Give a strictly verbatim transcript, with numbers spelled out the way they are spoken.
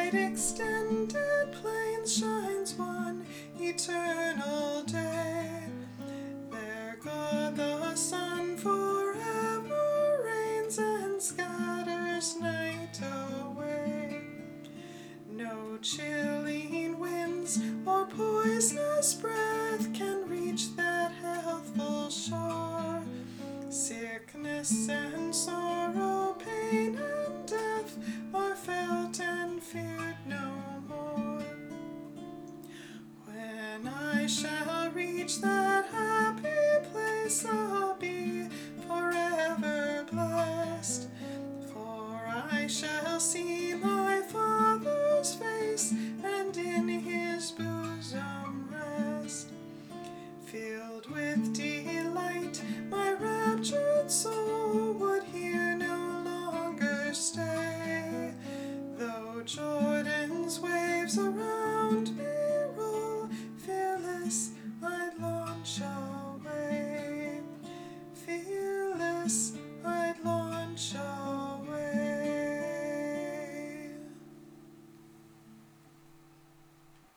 wide extended plains shines one eternal day. There God the sun forever reigns and scatters night away. No chilling winds or poisonous breath can reach that healthful shore. Sickness and